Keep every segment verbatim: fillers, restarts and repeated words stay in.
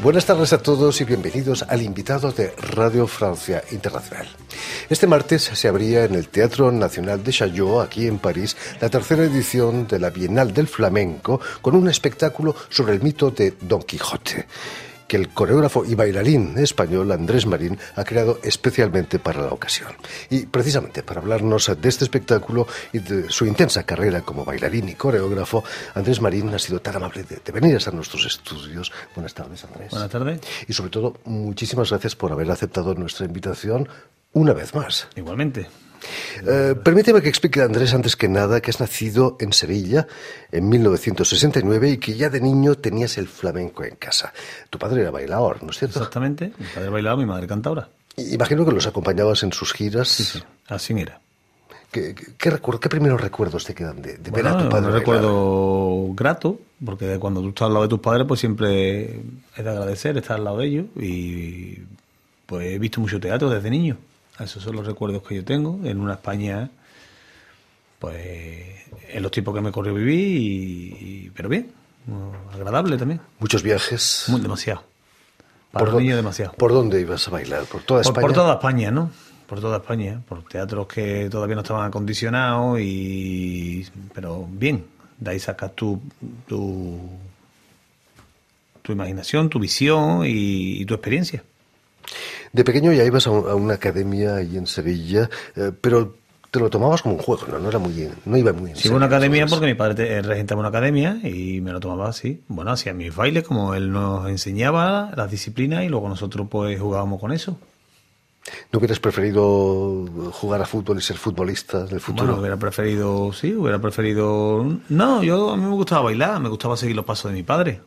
Buenas tardes a todos y bienvenidos al invitado de Radio Francia Internacional. Este martes se abría en el Teatro Nacional de Chaillot, aquí en París, la tercera edición de la Bienal del Flamenco, con un espectáculo sobre el mito de Don Quijote, que el coreógrafo y bailarín español Andrés Marín ha creado especialmente para la ocasión. Y precisamente para hablarnos de este espectáculo y de su intensa carrera como bailarín y coreógrafo, Andrés Marín ha sido tan amable de, de venir a nuestros estudios. Buenas tardes, Andrés. Buenas tardes. Y sobre todo, muchísimas gracias por haber aceptado nuestra invitación una vez más. Igualmente. Eh, permíteme que explique, Andrés, antes que nada, que has nacido en Sevilla en mil novecientos sesenta y nueve y que ya de niño tenías el flamenco en casa. Tu padre era bailador, ¿no es cierto? Exactamente. Mi padre bailaba, mi madre cantadora. Imagino que los acompañabas en sus giras. Sí, sí. Así era. ¿Qué, qué, qué, recuerdo, ¿Qué primeros recuerdos te quedan de, de bueno, ver a tu padre un bailar? recuerdo grato, porque cuando tú estás al lado de tus padres, pues siempre es de agradecer estar al lado de ellos. Y pues he visto mucho teatro desde niño. Esos son los recuerdos que yo tengo en una España, pues, en los tiempos que me corrió vivir, y, y, pero bien, agradable también. Muchos viajes. Muy, demasiado. Para los niños, demasiado. ¿Por dónde ibas a bailar? ¿Por toda por, España? Por toda España, ¿no? Por toda España, por teatros que todavía no estaban acondicionados, y pero bien, de ahí sacas tu, tu, tu imaginación, tu visión y, y tu experiencia. De pequeño ya ibas a, un, a una academia ahí en Sevilla, eh, pero te lo tomabas como un juego, ¿no? No era muy, no iba muy en sí, serio. Una academia porque mi padre te, regentaba una academia y me lo tomaba así. Bueno, hacía mis bailes como él nos enseñaba, las disciplinas, y luego nosotros pues jugábamos con eso. ¿No hubieras preferido jugar a fútbol y ser futbolista en el futuro? Bueno, hubiera preferido, sí, hubiera preferido... No, yo a mí me gustaba bailar, me gustaba seguir los pasos de mi padre.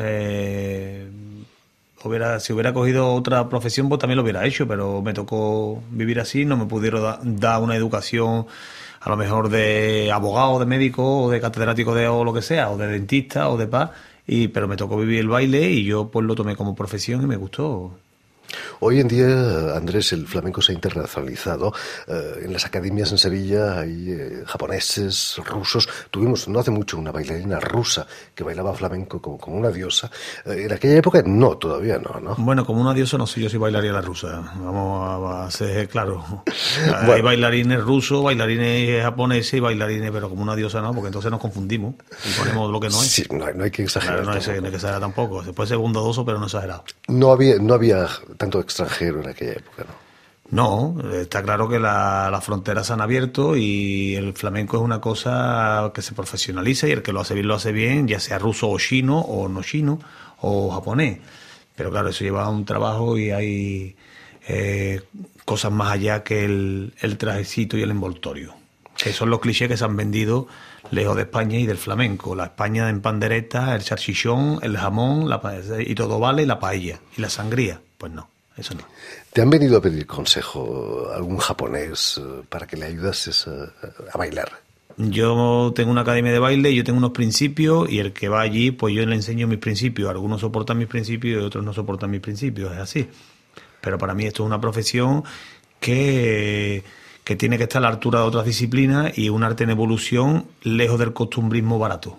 Eh... Hubiera, si hubiera cogido otra profesión, pues también lo hubiera hecho, pero me tocó vivir así, no me pudieron da, dar una educación a lo mejor de abogado, de médico, o de catedrático de o lo que sea, o de dentista, o de paz, y, pero me tocó vivir el baile y yo pues lo tomé como profesión y me gustó. Hoy en día, Andrés, el flamenco se ha internacionalizado. Eh, en las academias en Sevilla hay eh, japoneses, rusos. Tuvimos no hace mucho una bailarina rusa que bailaba flamenco como, como una diosa. Eh, en aquella época no, todavía no, ¿no? Bueno, como una diosa no sé yo si bailaría la rusa. Vamos a, a ser claros. Bueno. Hay bailarines rusos, bailarines japoneses y bailarines, pero como una diosa no, porque entonces nos confundimos y ponemos lo que no es. Sí, no, no hay que exagerar. Claro, no, hay, no hay que exagerar tampoco. Se puede ser bondadoso, pero no exagerado. No había, no había tanto extranjero en aquella época, ¿no? No, está claro que la, las fronteras se han abierto y el flamenco es una cosa que se profesionaliza, y el que lo hace bien lo hace bien, ya sea ruso o chino o no chino o japonés. Pero claro, eso lleva un trabajo y hay eh, cosas más allá que el, el trajecito y el envoltorio, que son los clichés que se han vendido lejos de España y del flamenco. La España en pandereta, el salchichón, el jamón, la, y todo vale, y la paella y la sangría. Pues no, eso no. ¿Te han venido a pedir consejo algún japonés para que le ayudases a, a bailar? Yo tengo una academia de baile, yo tengo unos principios, y el que va allí, pues yo le enseño mis principios. Algunos soportan mis principios y otros no soportan mis principios, es así. Pero para mí esto es una profesión que, que tiene que estar a la altura de otras disciplinas y un arte en evolución, lejos del costumbrismo barato.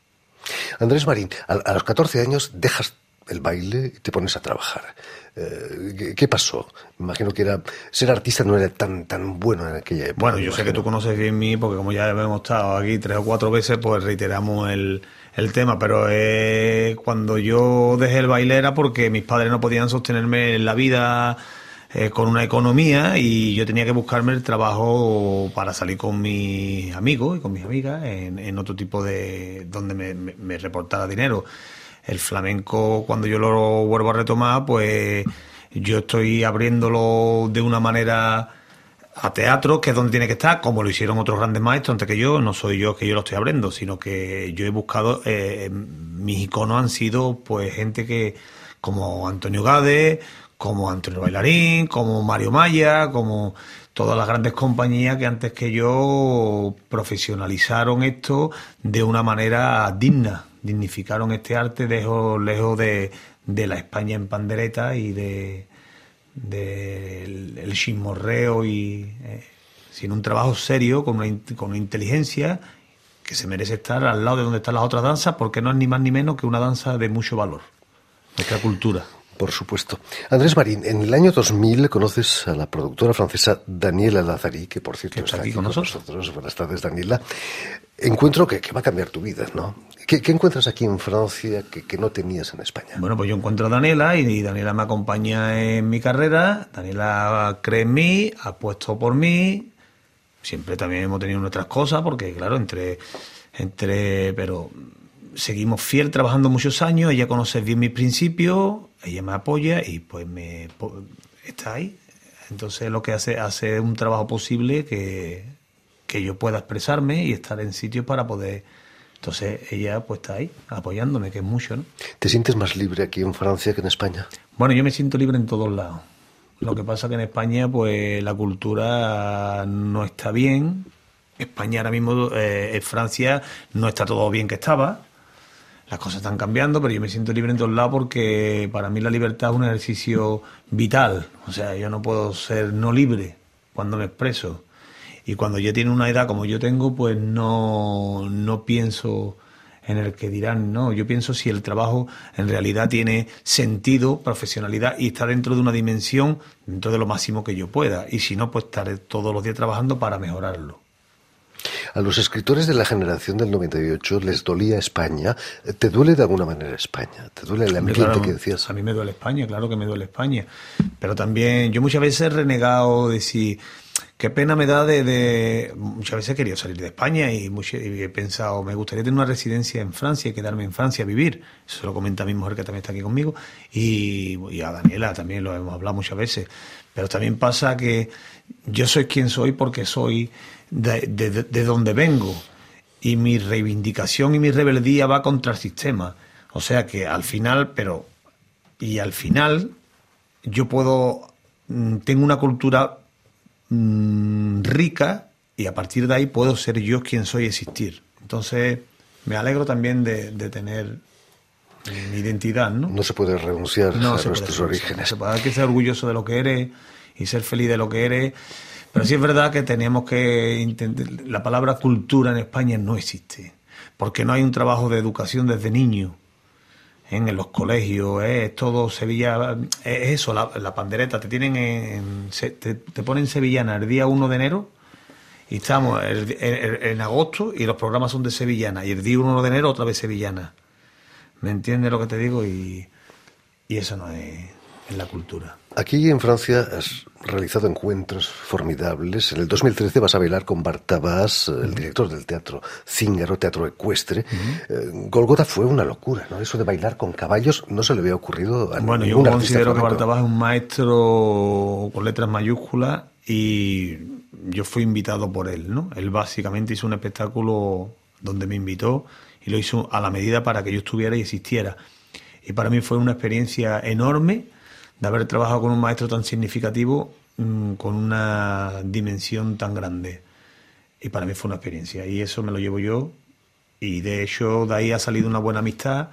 Andrés Marín, a, a los catorce años dejas el baile y te pones a trabajar. Eh, ¿qué, ¿Qué pasó? Me imagino que era ser artista no era tan tan bueno en aquella época. Bueno, yo sé que tú conoces bien mí, porque como ya hemos estado aquí tres o cuatro veces, pues reiteramos el, el tema, pero eh, cuando yo dejé el baile era porque mis padres no podían sostenerme en la vida eh, con una economía, y yo tenía que buscarme el trabajo para salir con mis amigos y con mis amigas en, en otro tipo de... donde me, me, me reportara dinero. El flamenco, cuando yo lo vuelvo a retomar, pues yo estoy abriéndolo de una manera a teatro, que es donde tiene que estar, como lo hicieron otros grandes maestros antes que yo. No soy yo que yo lo estoy abriendo, sino que yo he buscado, eh, mis iconos han sido pues gente que, como Antonio Gade, como Antonio Bailarín, como Mario Maya, como todas las grandes compañías que antes que yo profesionalizaron esto de una manera digna. Dignificaron este arte lejos, lejos de, de la España en pandereta y de, de el, el chismorreo, y eh, sino un trabajo serio con una, con una inteligencia que se merece estar al lado de donde están las otras danzas, porque no es ni más ni menos que una danza de mucho valor, nuestra cultura. Por supuesto. Andrés Marín, en el año dos mil conoces a la productora francesa Daniela Lazari, que por cierto está aquí con nosotros. nosotros. Buenas tardes, Daniela. Encuentro que, que va a cambiar tu vida, ¿no? ¿Qué, qué encuentras aquí en Francia que, que no tenías en España? Bueno, pues yo encuentro a Daniela y, y Daniela me acompaña en mi carrera. Daniela cree en mí, ha apuesto por mí. Siempre también hemos tenido nuestras cosas, porque claro, entre... entre pero seguimos fiel trabajando muchos años. Ella conoce bien mis principios, ella me apoya y pues me está ahí. Entonces lo que hace hace un trabajo posible que, que yo pueda expresarme y estar en sitios para poder. Entonces ella pues está ahí apoyándome, que es mucho, ¿no? ¿Te sientes más libre aquí en Francia que en España? Bueno, yo me siento libre en todos lados. Lo que pasa que en España pues la cultura no está bien. España ahora mismo, eh, en Francia no está todo bien que estaba. Las cosas están cambiando, pero yo me siento libre en todos lados porque para mí la libertad es un ejercicio vital. O sea, yo no puedo ser no libre cuando me expreso. Y cuando ya tiene una edad como yo tengo, pues no, no pienso en el que dirán, no. Yo pienso si el trabajo en realidad tiene sentido, profesionalidad y está dentro de una dimensión, dentro de lo máximo que yo pueda. Y si no, pues estaré todos los días trabajando para mejorarlo. A los escritores de la generación del noventa y ocho les dolía España. ¿Te duele de alguna manera España? ¿Te duele el ambiente claro, que decías? A mí me duele España, claro que me duele España. Pero también yo muchas veces he renegado de si... Qué pena me da de... de muchas veces he querido salir de España y, mucho, y he pensado, me gustaría tener una residencia en Francia y quedarme en Francia a vivir. Eso se lo comenta a mi mujer, que también está aquí conmigo, y, y a Daniela también lo hemos hablado muchas veces. Pero también pasa que yo soy quien soy porque soy... De, de, de donde vengo, y mi reivindicación y mi rebeldía va contra el sistema. O sea que al final, pero y al final yo puedo, tengo una cultura mmm, rica, y a partir de ahí puedo ser yo quien soy, existir. Entonces me alegro también de, de tener mi identidad, ¿no? No se puede renunciar no a se nuestros puede orígenes. No se puede, hay que ser orgulloso de lo que eres y ser feliz de lo que eres. Pero sí es verdad que tenemos que entender, la palabra cultura en España no existe, porque no hay un trabajo de educación desde niño, en, en los colegios, ¿eh? Es todo Sevilla, es eso, la, la pandereta, te tienen en, te, te ponen sevillana el día uno de enero, y estamos el, el, en agosto, y los programas son de sevillana, y el día uno de enero otra vez sevillana. ¿Me entiendes lo que te digo? Y, y eso no es, es la cultura. Aquí en Francia has realizado encuentros formidables. En el dos mil trece vas a bailar con Bartabás, el director del teatro Cíngaro, teatro ecuestre. Uh-huh. eh, Golgota fue una locura, ¿no? Eso de bailar con caballos no se le había ocurrido a bueno, ningún yo artista considero flamenco. Que Bartabás es un maestro con letras mayúsculas y yo fui invitado por él, ¿no? Él básicamente hizo un espectáculo donde me invitó y lo hizo a la medida para que yo estuviera y existiera. Y para mí fue una experiencia enorme de haber trabajado con un maestro tan significativo, mmm, con una dimensión tan grande. Y para mí fue una experiencia, y eso me lo llevo yo, y de hecho de ahí ha salido una buena amistad,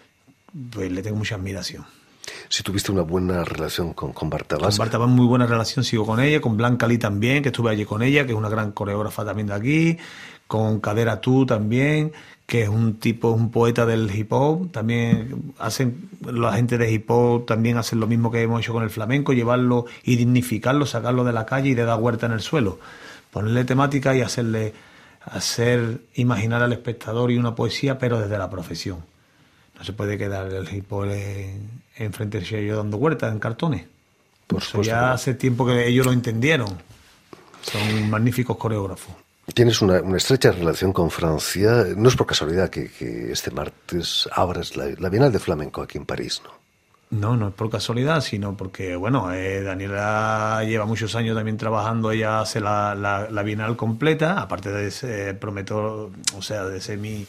pues le tengo mucha admiración. Si tuviste una buena relación con, con Bartabás. Con Bartabás muy buena relación, sigo con ella, con Blanca Lee también, que estuve allí con ella, que es una gran coreógrafa también de aquí, con Cadera Tú también, que es un tipo, un poeta del hip hop. También hacen, la gente de hip hop también hacen lo mismo que hemos hecho con el flamenco, llevarlo y dignificarlo, sacarlo de la calle y de dar huerta en el suelo, ponerle temática y hacerle hacer imaginar al espectador y una poesía, pero desde la profesión. No se puede quedar el hip hop en, en frente de yo dando huertas en cartones. Por Eso supuesto, ya ¿no? Hace tiempo que ellos lo entendieron. Son magníficos coreógrafos. Tienes una, una estrecha relación con Francia. No es por casualidad que, que este martes abras la, la Bienal de Flamenco aquí en París, ¿no? No, no es por casualidad, sino porque, bueno, eh, Daniela lleva muchos años también trabajando, ella hace la, la, la Bienal completa, aparte de ser promotor, o sea, de ser mi,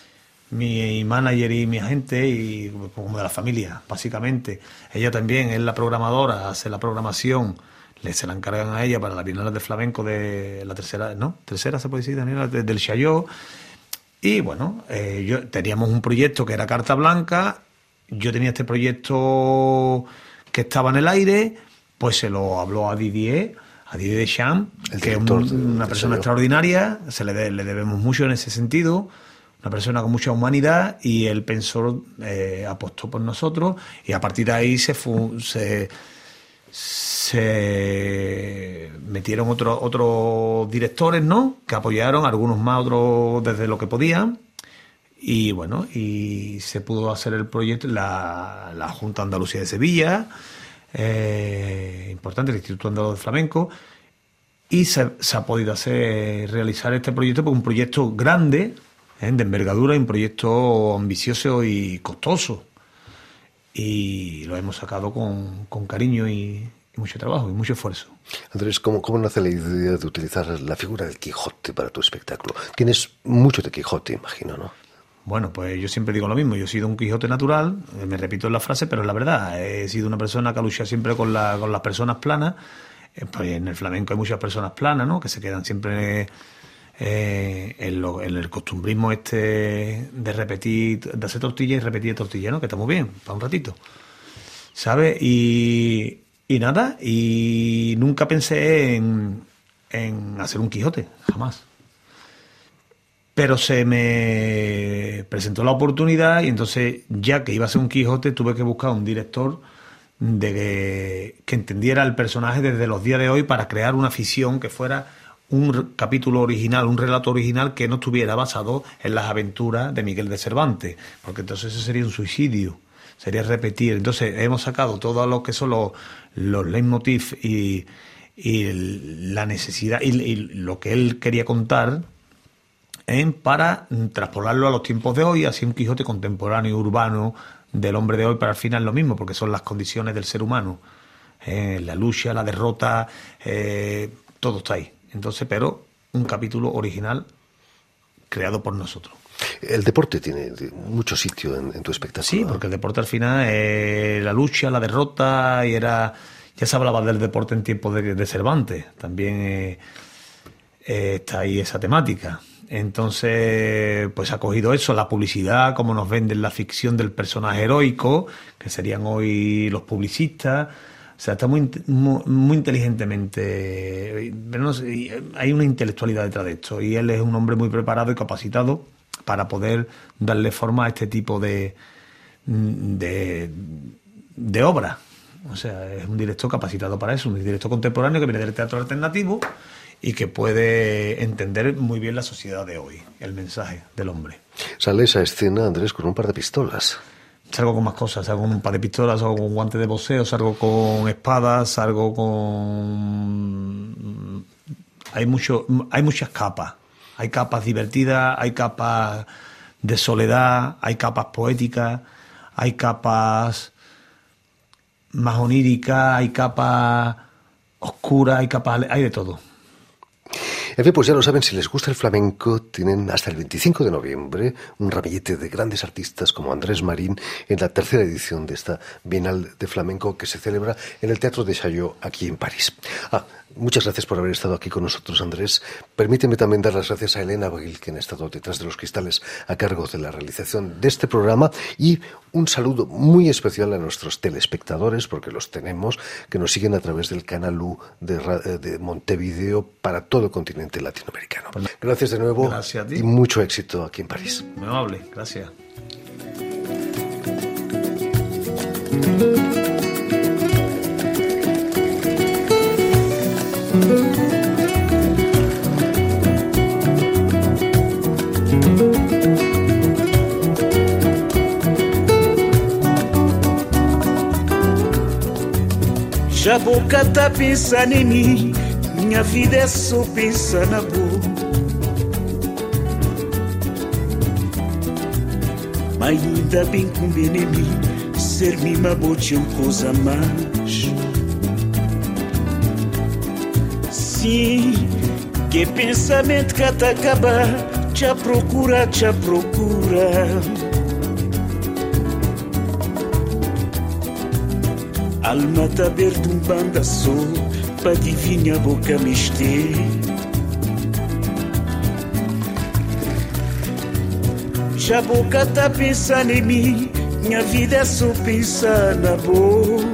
mi manager y mi agente, y como de la familia, básicamente. Ella también es la programadora, hace la programación, le se la encargan a ella para la Bienal de Flamenco de la tercera, ¿no? Tercera se puede decir, Daniela, de, del Chaillot. Y bueno, eh, yo teníamos un proyecto que era Carta Blanca. Yo tenía este proyecto que estaba en el aire, pues se lo habló a Didier, a Didier Deschamps, que es un, una persona extraordinaria, se le, de, le debemos mucho en ese sentido, una persona con mucha humanidad, y él pensó, eh, apostó por nosotros, y a partir de ahí se fu- se, se metieron otros otros directores, ¿no?, que apoyaron, algunos más, otros desde lo que podían, y bueno, y se pudo hacer el proyecto, la, la Junta Andalucía de Sevilla, eh, importante, el Instituto Andaluz de Flamenco, y se, se ha podido hacer realizar este proyecto, porque un proyecto grande, ¿eh?, de envergadura, y un proyecto ambicioso y costoso, y lo hemos sacado con, con cariño y, y mucho trabajo y mucho esfuerzo. Andrés, ¿cómo, ¿cómo nace la idea de utilizar la figura del Quijote para tu espectáculo? Tienes mucho de Quijote, imagino, ¿no? Bueno, pues yo siempre digo lo mismo, yo he sido un Quijote natural, me repito en la frase, pero es la verdad, he sido una persona que ha luchado siempre con, la, con las personas planas. Pues en el flamenco hay muchas personas planas, ¿no?, que se quedan siempre eh, en, lo, en el costumbrismo este de repetir, de hacer tortilla y repetir tortilla, ¿no?, que está muy bien, para un ratito, ¿sabes? Y, y nada, y nunca pensé en, en hacer un Quijote, jamás. Pero se me presentó la oportunidad, y entonces, ya que iba a ser un Quijote, tuve que buscar un director de que, que entendiera el personaje desde los días de hoy, para crear una ficción que fuera un capítulo original, un relato original que no estuviera basado en las aventuras de Miguel de Cervantes, porque entonces eso sería un suicidio, sería repetir. Entonces hemos sacado todo lo que son los, los leitmotiv y, y la necesidad y, y lo que él quería contar, ¿eh?, para traspolarlo a los tiempos de hoy, así un Quijote contemporáneo, urbano, del hombre de hoy, para al final lo mismo, porque son las condiciones del ser humano, eh, la lucha, la derrota, eh, todo está ahí. Entonces, pero un capítulo original creado por nosotros. El deporte tiene mucho sitio en, en tu espectáculo. Sí, porque el deporte al final es la lucha, la derrota, y era, ya se hablaba del deporte en tiempos de, de Cervantes, también eh, eh, está ahí esa temática. Entonces, pues ha cogido eso, la publicidad, como nos venden la ficción del personaje heroico, que serían hoy los publicistas. O sea, está muy, muy, muy inteligentemente, no sé, hay una intelectualidad detrás de esto, y él es un hombre muy preparado y capacitado para poder darle forma a este tipo de, de, de obra. O sea, es un director capacitado para eso, un director contemporáneo que viene del teatro alternativo y que puede entender muy bien la sociedad de hoy, el mensaje del hombre. Sale esa escena, Andrés, con un par de pistolas. Salgo con más cosas, salgo con un par de pistolas, salgo con guantes de boxeo, salgo con espadas, salgo con... Hay mucho, hay muchas capas. Hay capas divertidas, hay capas de soledad, hay capas poéticas, hay capas más oníricas, hay capas oscuras, hay capas... hay de todo. En fin, pues ya lo saben, si les gusta el flamenco, tienen hasta el veinticinco de noviembre un ramillete de grandes artistas como Andrés Marín en la tercera edición de esta Bienal de Flamenco que se celebra en el Teatro de Chaillot, aquí en París. Ah, muchas gracias por haber estado aquí con nosotros, Andrés. Permíteme también dar las gracias a Elena Abril, quien ha estado detrás de los cristales a cargo de la realización de este programa, y un saludo muy especial a nuestros telespectadores, porque los tenemos, que nos siguen a través del canal U de, de Montevideo para todo el continente latinoamericano. Gracias de nuevo. Gracias a ti. Y mucho éxito aquí en París. Muy amable, gracias. Já boca tá pensando em mim, minha vida é só pensar na boa. Mas ainda bem com bem em mim, ser mima bote uma coisa mais. Sim, que pensamento que te acaba, te procura, te procura. Alma tá aberta um banda só, pra adivinhar a boca me ester. Já a boca tá pensando em mim, minha vida é só pensar na boa.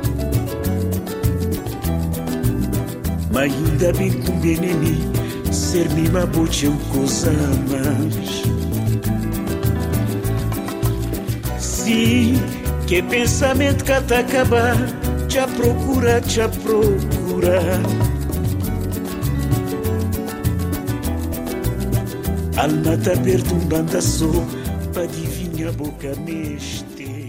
Mas ainda bem com bem em mim, ser mima bote um coisa mais. Sim, que pensamento que tá acabar, te procura, te procura. Alma tá perto um banda só, pra adivinhar boca neste.